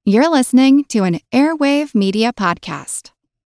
You're listening to an Airwave Media Podcast.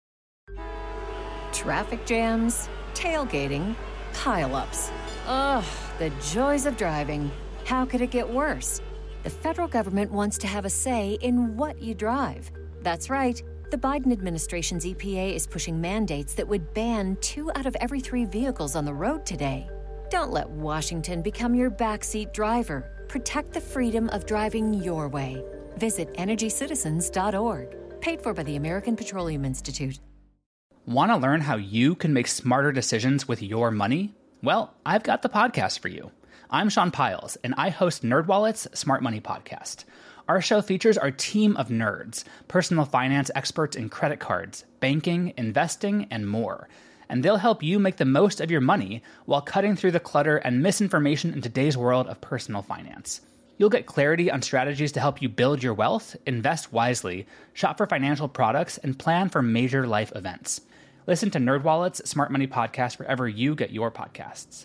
Traffic jams, tailgating, pile-ups. Ugh, the joys of driving. How could it get worse? The federal government wants to have a say in what you drive. That's right. The Biden administration's EPA is pushing mandates that would ban 2 out of every 3 vehicles on the road today. Don't let Washington become your backseat driver. Protect the freedom of driving your way. Visit EnergyCitizens.org. Paid for by the American Petroleum Institute. Want to learn how you can make smarter decisions with your money? Well, I've got the podcast for you. I'm Sean Piles, and I host NerdWallet's Smart Money Podcast. Our show features our team of nerds, personal finance experts in credit cards, banking, investing, and more. And they'll help you make the most of your money while cutting through the clutter and misinformation in today's world of personal finance. You'll get clarity on strategies to help you build your wealth, invest wisely, shop for financial products, and plan for major life events. Listen to NerdWallet's Smart Money Podcast wherever you get your podcasts.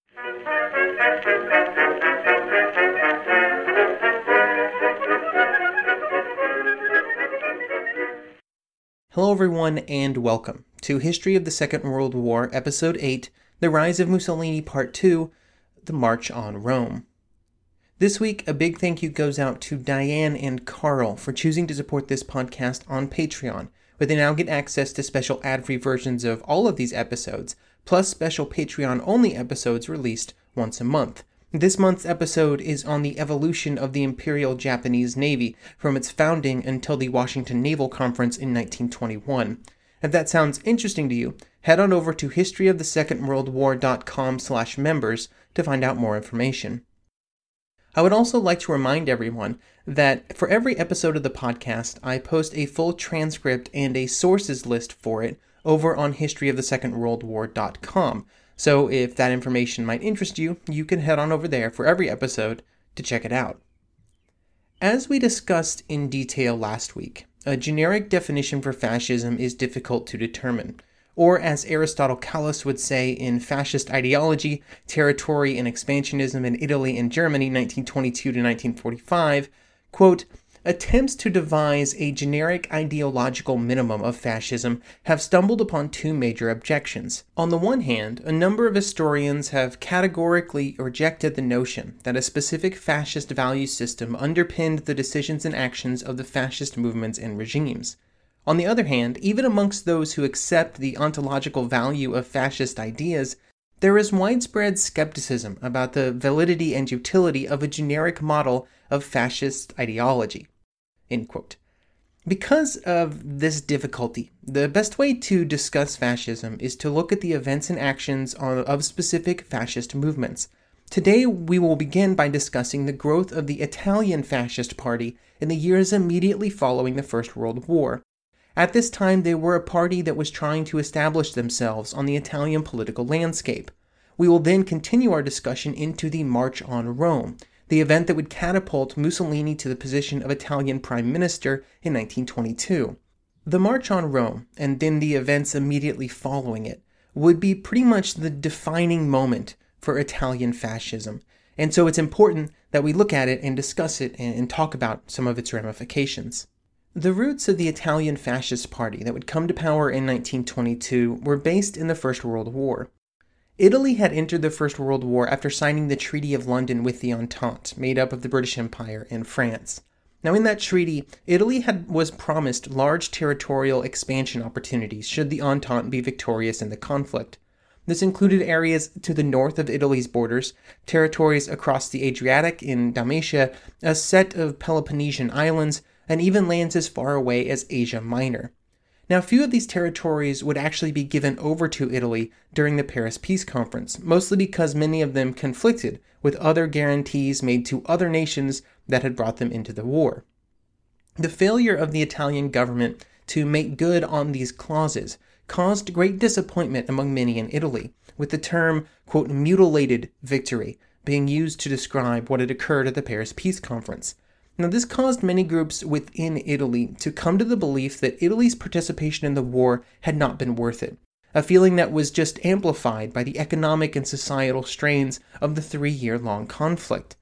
Hello everyone and welcome to History of the Second World War, Episode 8, The Rise of Mussolini Part 2, The March on Rome. This week, a big thank you goes out to Diane and Carl for choosing to support this podcast on Patreon, where they now get access to special ad-free versions of all of these episodes, plus special Patreon-only episodes released once a month. This month's episode is on the evolution of the Imperial Japanese Navy from its founding until the Washington Naval Conference in 1921. If that sounds interesting to you, head on over to historyofthesecondworldwar.com/members to find out more information. I would also like to remind everyone that for every episode of the podcast, I post a full transcript and a sources list for it over on historyofthesecondworldwar.com. So if that information might interest you, you can head on over there for every episode to check it out. As we discussed in detail last week, a generic definition for fascism is difficult to determine. Or, as Aristotle Callus would say in Fascist Ideology, Territory and Expansionism in Italy and Germany, 1922 to 1945, quote, attempts to devise a generic ideological minimum of fascism have stumbled upon 2 major objections. On the one hand, a number of historians have categorically rejected the notion that a specific fascist value system underpinned the decisions and actions of the fascist movements and regimes. On the other hand, even amongst those who accept the ontological value of fascist ideas, there is widespread skepticism about the validity and utility of a generic model of fascist ideology. End quote. Because of this difficulty, the best way to discuss fascism is to look at the events and actions of specific fascist movements. Today, we will begin by discussing the growth of the Italian Fascist Party in the years immediately following the First World War. At this time, they were a party that was trying to establish themselves on the Italian political landscape. We will then continue our discussion into the March on Rome, the event that would catapult Mussolini to the position of Italian Prime Minister in 1922. The March on Rome, and then the events immediately following it, would be pretty much the defining moment for Italian fascism, and so it's important that we look at it and discuss it and talk about some of its ramifications. The roots of the Italian Fascist Party that would come to power in 1922 were based in the First World War. Italy had entered the First World War after signing the Treaty of London with the Entente, made up of the British Empire and France. Now, in that treaty, Italy was promised large territorial expansion opportunities should the Entente be victorious in the conflict. This included areas to the north of Italy's borders, territories across the Adriatic in Dalmatia, a set of Peloponnesian islands, and even lands as far away as Asia Minor. Now, few of these territories would actually be given over to Italy during the Paris Peace Conference, mostly because many of them conflicted with other guarantees made to other nations that had brought them into the war. The failure of the Italian government to make good on these clauses caused great disappointment among many in Italy, with the term, quote, mutilated victory being used to describe what had occurred at the Paris Peace Conference. Now, this caused many groups within Italy to come to the belief that Italy's participation in the war had not been worth it, a feeling that was just amplified by the economic and societal strains of the 3-year-long conflict.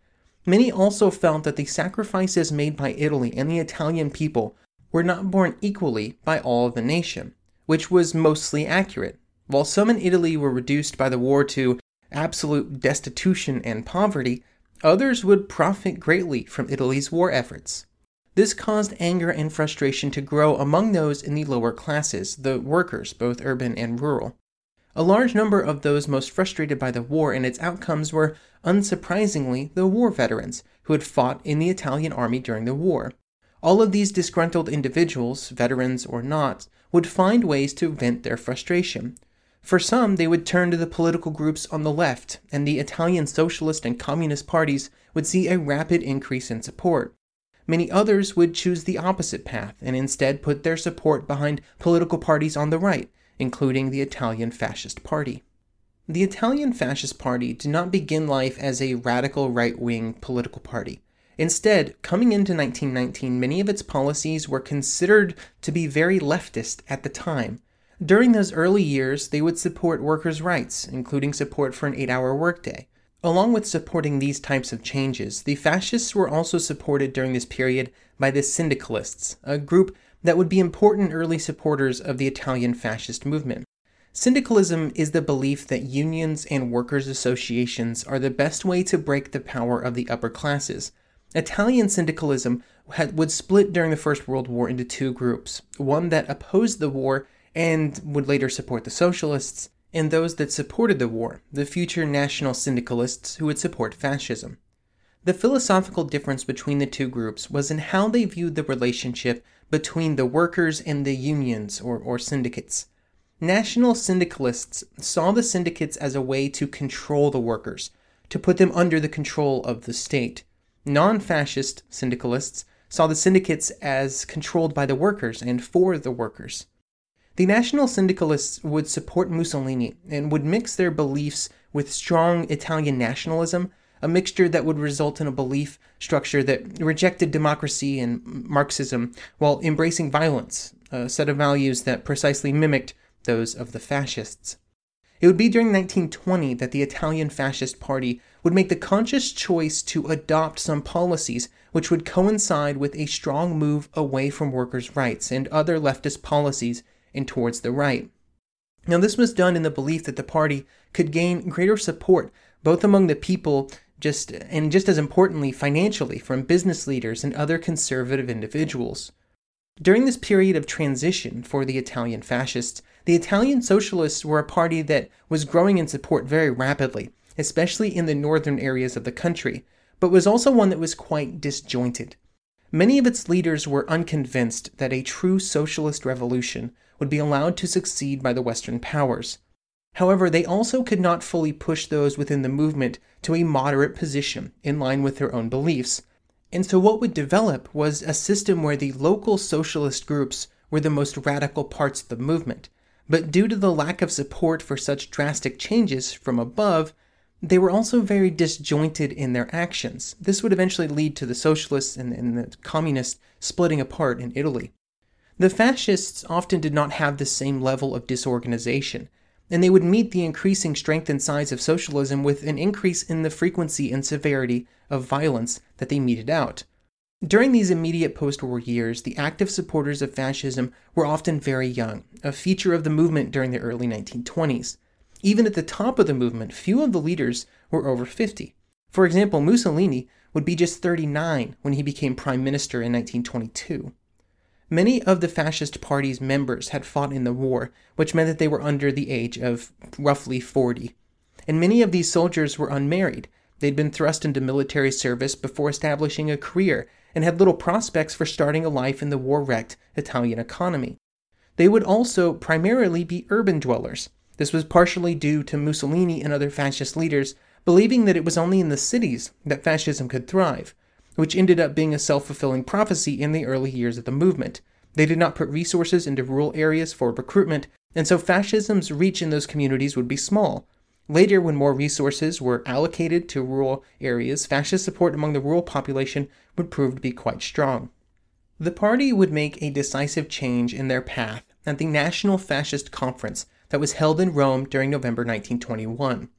Many also felt that the sacrifices made by Italy and the Italian people were not borne equally by all of the nation, which was mostly accurate. While some in Italy were reduced by the war to absolute destitution and poverty, others would profit greatly from Italy's war efforts. This caused anger and frustration to grow among those in the lower classes, the workers, both urban and rural. A large number of those most frustrated by the war and its outcomes were, unsurprisingly, the war veterans who had fought in the Italian army during the war. All of these disgruntled individuals, veterans or not, would find ways to vent their frustration. For some, they would turn to the political groups on the left, and the Italian socialist and communist parties would see a rapid increase in support. Many others would choose the opposite path and instead put their support behind political parties on the right, including the Italian Fascist Party. The Italian Fascist Party did not begin life as a radical right-wing political party. Instead, coming into 1919, many of its policies were considered to be very leftist at the time. During those early years, they would support workers' rights, including support for an 8-hour workday. Along with supporting these types of changes, the fascists were also supported during this period by the syndicalists, a group that would be important early supporters of the Italian fascist movement. Syndicalism is the belief that unions and workers' associations are the best way to break the power of the upper classes. Italian syndicalism would split during the First World War into two groups, one that opposed the war and would later support the socialists, and those that supported the war, the future national syndicalists who would support fascism. The philosophical difference between the two groups was in how they viewed the relationship between the workers and the unions or syndicates. National syndicalists saw the syndicates as a way to control the workers, to put them under the control of the state. Non-fascist syndicalists saw the syndicates as controlled by the workers and for the workers. The National Syndicalists would support Mussolini and would mix their beliefs with strong Italian nationalism, a mixture that would result in a belief structure that rejected democracy and Marxism while embracing violence, a set of values that precisely mimicked those of the fascists. It would be during 1920 that the Italian Fascist Party would make the conscious choice to adopt some policies which would coincide with a strong move away from workers' rights and other leftist policies and towards the right. Now, this was done in the belief that the party could gain greater support both among the people just as importantly financially from business leaders and other conservative individuals. During this period of transition for the Italian fascists, the Italian socialists were a party that was growing in support very rapidly, especially in the northern areas of the country, but was also one that was quite disjointed. Many of its leaders were unconvinced that a true socialist revolution would be allowed to succeed by the Western powers. However, they also could not fully push those within the movement to a moderate position in line with their own beliefs. And so what would develop was a system where the local socialist groups were the most radical parts of the movement. But due to the lack of support for such drastic changes from above, they were also very disjointed in their actions. This would eventually lead to the socialists and the communists splitting apart in Italy. The fascists often did not have the same level of disorganization, and they would meet the increasing strength and size of socialism with an increase in the frequency and severity of violence that they meted out. During these immediate post-war years, the active supporters of fascism were often very young, a feature of the movement during the early 1920s. Even at the top of the movement, few of the leaders were over 50. For example, Mussolini would be just 39 when he became prime minister in 1922. Many of the fascist party's members had fought in the war, which meant that they were under the age of roughly 40. And many of these soldiers were unmarried. They'd been thrust into military service before establishing a career and had little prospects for starting a life in the war-wrecked Italian economy. They would also primarily be urban dwellers. This was partially due to Mussolini and other fascist leaders believing that it was only in the cities that fascism could thrive, which ended up being a self-fulfilling prophecy in the early years of the movement. They did not put resources into rural areas for recruitment, and so fascism's reach in those communities would be small. Later, when more resources were allocated to rural areas, fascist support among the rural population would prove to be quite strong. The party would make a decisive change in their path at the National Fascist Conference that was held in Rome during November 1921.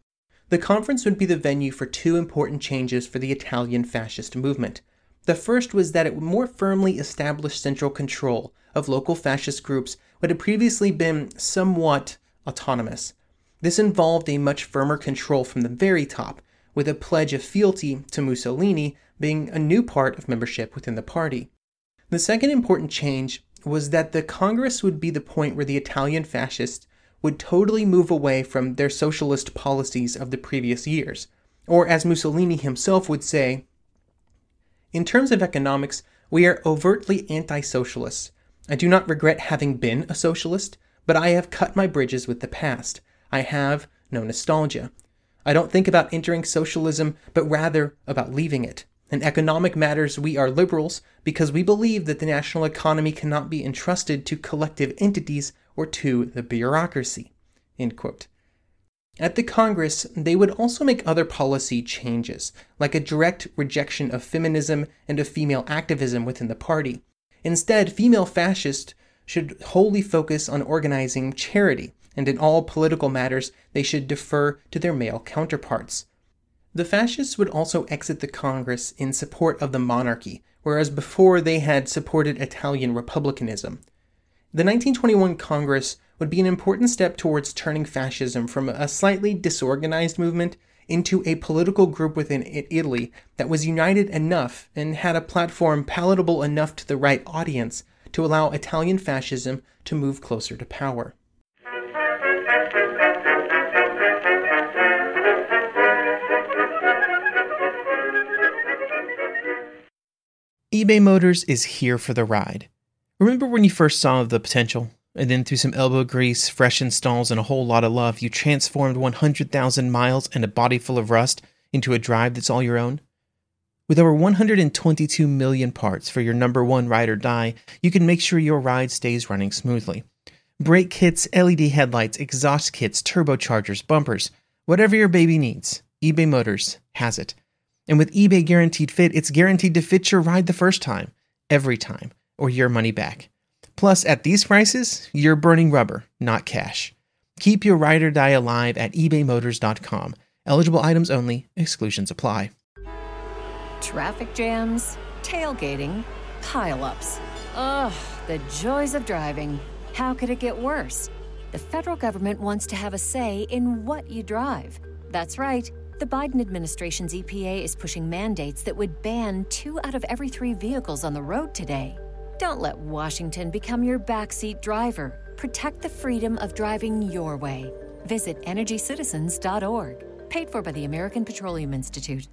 The conference would be the venue for two important changes for the Italian fascist movement. The first was that it would more firmly establish central control of local fascist groups what had previously been somewhat autonomous. This involved a much firmer control from the very top, with a pledge of fealty to Mussolini being a new part of membership within the party. The second important change was that the Congress would be the point where the Italian fascists would totally move away from their socialist policies of the previous years, or as Mussolini himself would say, "In terms of economics, we are overtly anti-socialists. I do not regret having been a socialist, but I have cut my bridges with the past. I have no nostalgia. I don't think about entering socialism, but rather about leaving it. In economic matters, we are liberals because we believe that the national economy cannot be entrusted to collective entities or to the bureaucracy." End quote. At the Congress, they would also make other policy changes, like a direct rejection of feminism and of female activism within the party. Instead, female fascists should wholly focus on organizing charity, and in all political matters, they should defer to their male counterparts. The fascists would also exit the Congress in support of the monarchy, whereas before they had supported Italian republicanism. The 1921 Congress would be an important step towards turning fascism from a slightly disorganized movement into a political group within Italy that was united enough and had a platform palatable enough to the right audience to allow Italian fascism to move closer to power. eBay Motors is here for the ride. Remember when you first saw the potential? And then through some elbow grease, fresh installs, and a whole lot of love, you transformed 100,000 miles and a body full of rust into a drive that's all your own? With over 122 million parts for your number one ride or die, you can make sure your ride stays running smoothly. Brake kits, LED headlights, exhaust kits, turbochargers, bumpers, whatever your baby needs, eBay Motors has it. And with eBay Guaranteed Fit, it's guaranteed to fit your ride the first time, every time, or your money back. Plus, at these prices, you're burning rubber, not cash. Keep your ride or die alive at ebaymotors.com. Eligible items only. Exclusions apply. Traffic jams, tailgating, pile-ups. Ugh, the joys of driving. How could it get worse? The federal government wants to have a say in what you drive. That's right. The Biden administration's EPA is pushing mandates that would ban 2 out of every 3 vehicles on the road today. Don't let Washington become your backseat driver. Protect the freedom of driving your way. Visit EnergyCitizens.org. Paid for by the American Petroleum Institute.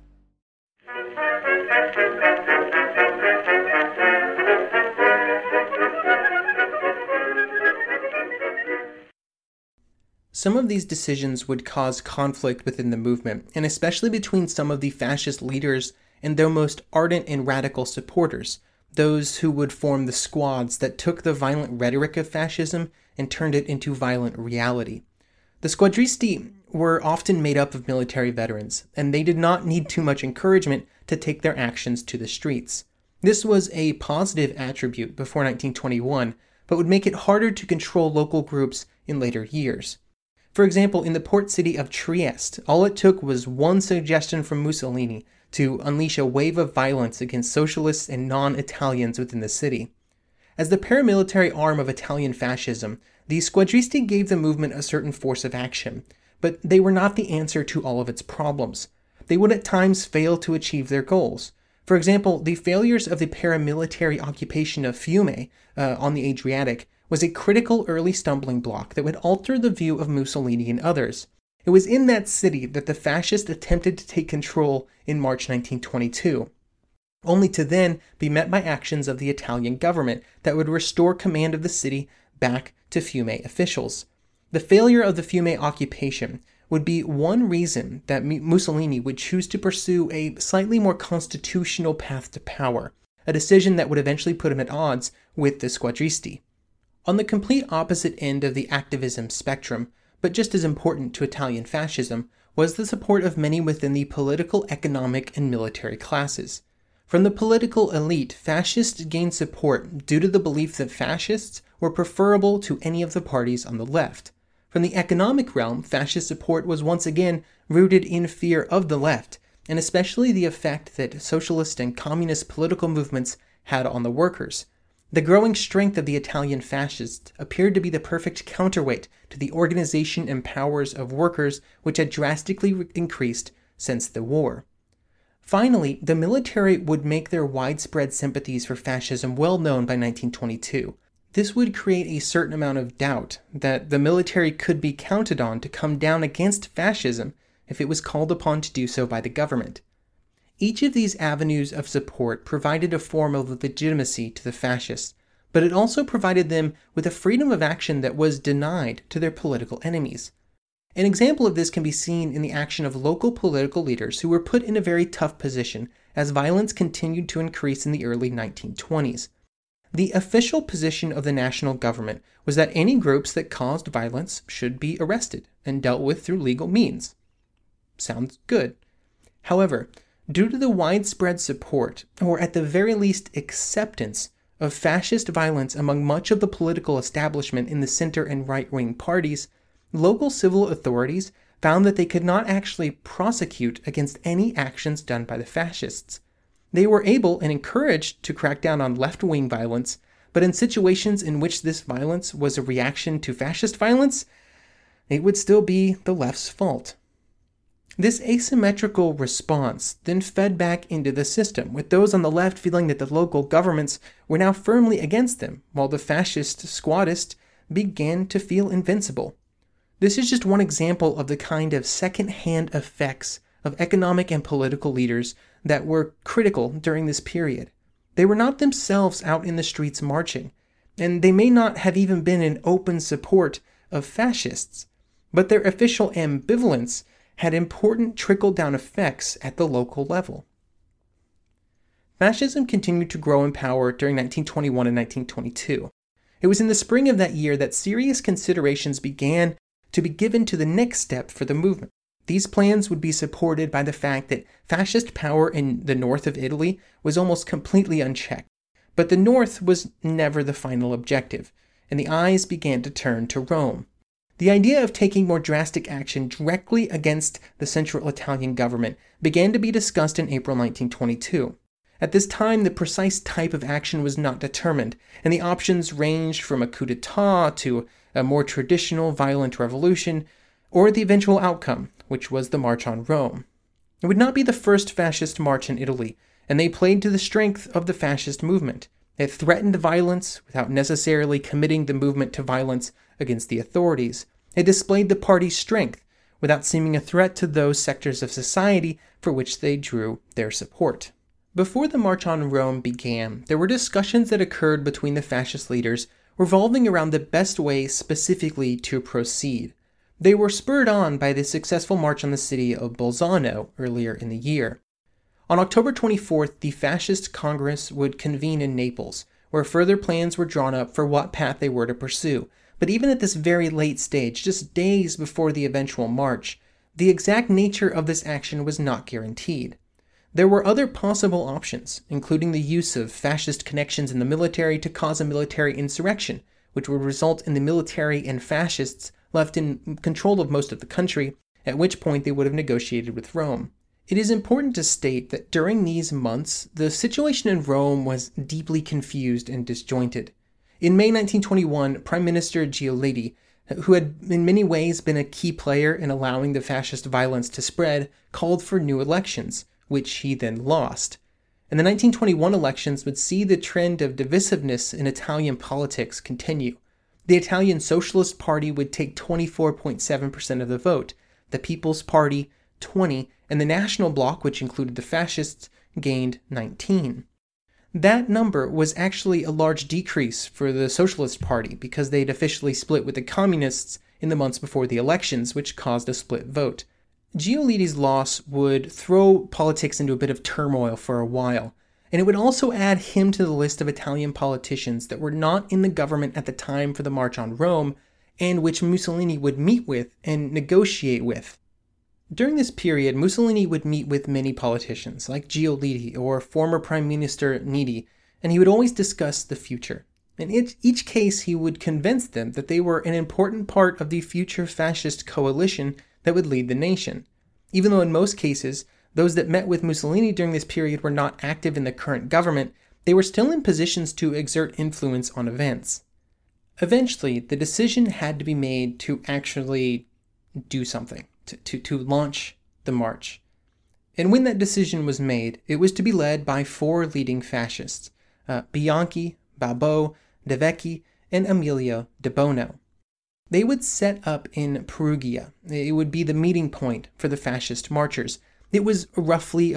Some of these decisions would cause conflict within the movement, and especially between some of the fascist leaders and their most ardent and radical supporters, those who would form the squads that took the violent rhetoric of fascism and turned it into violent reality. The squadristi were often made up of military veterans, and they did not need too much encouragement to take their actions to the streets. This was a positive attribute before 1921, but would make it harder to control local groups in later years. For example, in the port city of Trieste, all it took was one suggestion from Mussolini to unleash a wave of violence against socialists and non-Italians within the city. As the paramilitary arm of Italian fascism, the squadristi gave the movement a certain force of action, but they were not the answer to all of its problems. They would at times fail to achieve their goals. For example, the failures of the paramilitary occupation of Fiume on the Adriatic was a critical early stumbling block that would alter the view of Mussolini and others. It was in that city that the fascists attempted to take control in March 1922, only to then be met by actions of the Italian government that would restore command of the city back to Fiume officials. The failure of the Fiume occupation would be one reason that Mussolini would choose to pursue a slightly more constitutional path to power, a decision that would eventually put him at odds with the squadristi. On the complete opposite end of the activism spectrum, but just as important to Italian fascism, was the support of many within the political, economic, and military classes. From the political elite, fascists gained support due to the belief that fascists were preferable to any of the parties on the left. From the economic realm, fascist support was once again rooted in fear of the left, and especially the effect that socialist and communist political movements had on the workers. The growing strength of the Italian fascists appeared to be the perfect counterweight to the organization and powers of workers, which had drastically increased since the war. Finally, the military would make their widespread sympathies for fascism well known by 1922. This would create a certain amount of doubt that the military could be counted on to come down against fascism if it was called upon to do so by the government. Each of these avenues of support provided a form of legitimacy to the fascists, but it also provided them with a freedom of action that was denied to their political enemies. An example of this can be seen in the action of local political leaders who were put in a very tough position as violence continued to increase in the early 1920s. The official position of the national government was that any groups that caused violence should be arrested and dealt with through legal means. Sounds good. However, due to the widespread support, or at the very least acceptance, of fascist violence among much of the political establishment in the center and right-wing parties, local civil authorities found that they could not actually prosecute against any actions done by the fascists. They were able and encouraged to crack down on left-wing violence, but in situations in which this violence was a reaction to fascist violence, it would still be the left's fault. This asymmetrical response then fed back into the system, with those on the left feeling that the local governments were now firmly against them, while the fascist squadists began to feel invincible. This is just one example of the kind of second-hand effects of economic and political leaders that were critical during this period. They were not themselves out in the streets marching, and they may not have even been in open support of fascists, but their official ambivalence had important trickle-down effects at the local level. Fascism continued to grow in power during 1921 and 1922. It was in the spring of that year that serious considerations began to be given to the next step for the movement. These plans would be supported by the fact that fascist power in the north of Italy was almost completely unchecked. But the north was never the final objective, and the eyes began to turn to Rome. The idea of taking more drastic action directly against the central Italian government began to be discussed in April 1922. At this time, the precise type of action was not determined, and the options ranged from a coup d'etat to a more traditional violent revolution, or the eventual outcome, which was the March on Rome. It would not be the first fascist march in Italy, and they played to the strength of the fascist movement. It threatened violence without necessarily committing the movement to violence against the authorities. It displayed the party's strength without seeming a threat to those sectors of society for which they drew their support. Before the March on Rome began, there were discussions that occurred between the fascist leaders revolving around the best way specifically to proceed. They were spurred on by the successful march on the city of Bolzano earlier in the year. On October 24th, the Fascist Congress would convene in Naples, where further plans were drawn up for what path they were to pursue. But even at this very late stage, just days before the eventual march, the exact nature of this action was not guaranteed. There were other possible options, including the use of fascist connections in the military to cause a military insurrection, which would result in the military and fascists left in control of most of the country, at which point they would have negotiated with Rome. It is important to state that during these months, the situation in Rome was deeply confused and disjointed. In May 1921, Prime Minister Giolitti, who had in many ways been a key player in allowing the fascist violence to spread, called for new elections, which he then lost. And the 1921 elections would see the trend of divisiveness in Italian politics continue. The Italian Socialist Party would take 24.7% of the vote, the People's Party 20%, and the National Bloc, which included the fascists, gained 19%. That number was actually a large decrease for the Socialist Party because they'd officially split with the Communists in the months before the elections, which caused a split vote. Giolitti's loss would throw politics into a bit of turmoil for a while, and it would also add him to the list of Italian politicians that were not in the government at the time for the March on Rome, and which Mussolini would meet with and negotiate with. During this period, Mussolini would meet with many politicians, like Giolitti or former Prime Minister Nitti, and he would always discuss the future. In each case, he would convince them that they were an important part of the future fascist coalition that would lead the nation. Even though in most cases, those that met with Mussolini during this period were not active in the current government, they were still in positions to exert influence on events. Eventually, the decision had to be made to actually do something, to launch the march. And when that decision was made, it was to be led by 4 leading fascists, Bianchi, Babot, De Vecchi, and Emilio de Bono. They would set up in Perugia. It would be the meeting point for the fascist marchers. It was roughly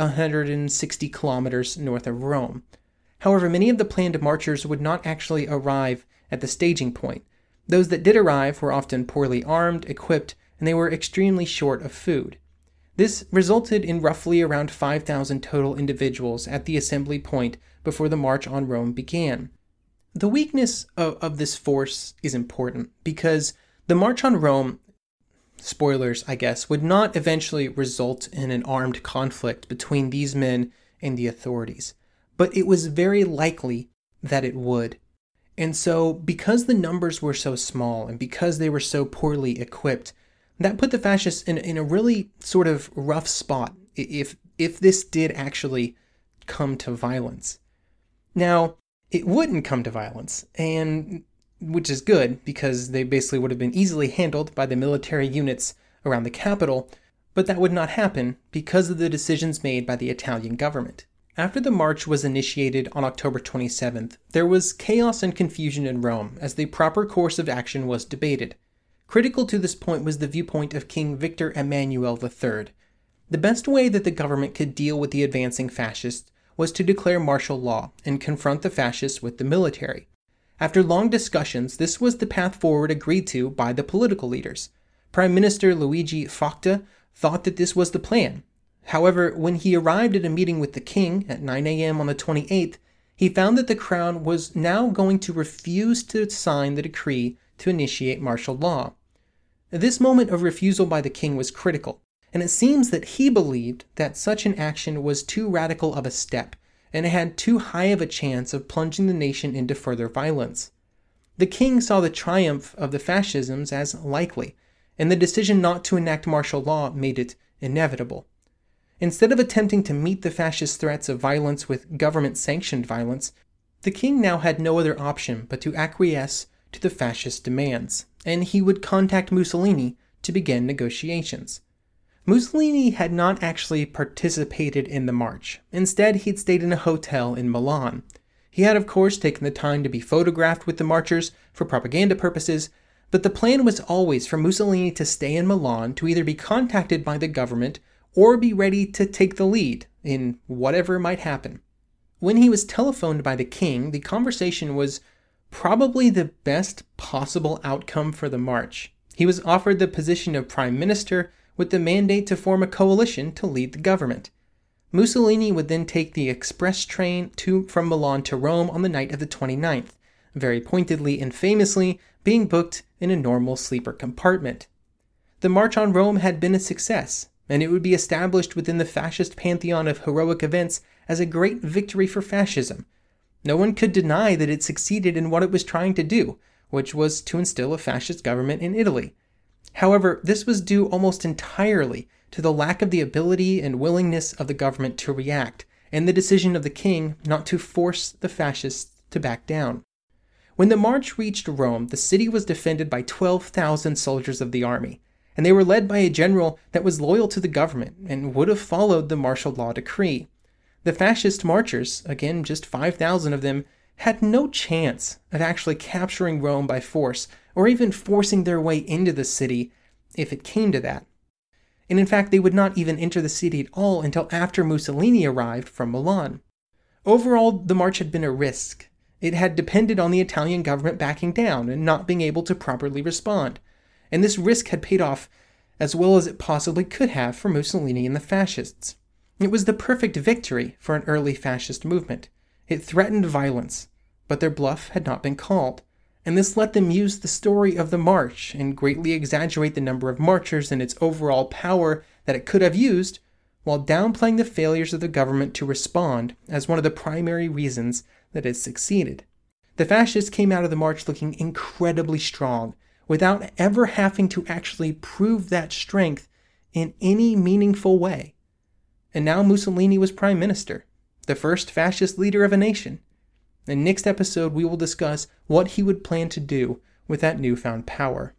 160 kilometers north of Rome. However, many of the planned marchers would not actually arrive at the staging point. Those that did arrive were often poorly armed, equipped, and they were extremely short of food. This resulted in roughly around 5,000 total individuals at the assembly point before the march on Rome began. The weakness of this force is important because the march on Rome, spoilers I guess, would not eventually result in an armed conflict between these men and the authorities, but it was very likely that it would. And so, because the numbers were so small and because they were so poorly equipped, that put the fascists in a really sort of rough spot if this did actually come to violence. Now, it wouldn't come to violence, and which is good because they basically would have been easily handled by the military units around the capital, but that would not happen because of the decisions made by the Italian government. After the march was initiated on October 27th, there was chaos and confusion in Rome as the proper course of action was debated. Critical to this point was the viewpoint of King Victor Emmanuel III. The best way that the government could deal with the advancing fascists was to declare martial law and confront the fascists with the military. After long discussions, this was the path forward agreed to by the political leaders. Prime Minister Luigi Facta thought that this was the plan. However, when he arrived at a meeting with the king at 9 a.m. on the 28th, he found that the crown was now going to refuse to sign the decree to initiate martial law. This moment of refusal by the king was critical, and it seems that he believed that such an action was too radical of a step, and it had too high of a chance of plunging the nation into further violence. The king saw the triumph of the fascisms as likely, and the decision not to enact martial law made it inevitable. Instead of attempting to meet the fascist threats of violence with government-sanctioned violence, the king now had no other option but to acquiesce to the fascist demands, and he would contact Mussolini to begin negotiations. Mussolini had not actually participated in the march. Instead, he'd stayed in a hotel in Milan. He had, of course, taken the time to be photographed with the marchers for propaganda purposes, but the plan was always for Mussolini to stay in Milan to either be contacted by the government or be ready to take the lead in whatever might happen. When he was telephoned by the king, the conversation was probably the best possible outcome for the march. He was offered the position of prime minister with the mandate to form a coalition to lead the government. Mussolini would then take the express train from Milan to Rome on the night of the 29th, very pointedly and famously being booked in a normal sleeper compartment. The march on Rome had been a success, and it would be established within the fascist pantheon of heroic events as a great victory for fascism. No one could deny that it succeeded in what it was trying to do, which was to instill a fascist government in Italy. However, this was due almost entirely to the lack of the ability and willingness of the government to react, and the decision of the king not to force the fascists to back down. When the march reached Rome, the city was defended by 12,000 soldiers of the army, and they were led by a general that was loyal to the government and would have followed the martial law decree. The fascist marchers, again just 5,000 of them, had no chance of actually capturing Rome by force or even forcing their way into the city if it came to that. And in fact, they would not even enter the city at all until after Mussolini arrived from Milan. Overall, the march had been a risk. It had depended on the Italian government backing down and not being able to properly respond. And this risk had paid off as well as it possibly could have for Mussolini and the fascists. It was the perfect victory for an early fascist movement. It threatened violence, but their bluff had not been called, and this let them use the story of the march and greatly exaggerate the number of marchers and its overall power that it could have used, while downplaying the failures of the government to respond as one of the primary reasons that it succeeded. The fascists came out of the march looking incredibly strong, without ever having to actually prove that strength in any meaningful way. And now Mussolini was prime minister, the first fascist leader of a nation. In next episode, we will discuss what he would plan to do with that newfound power.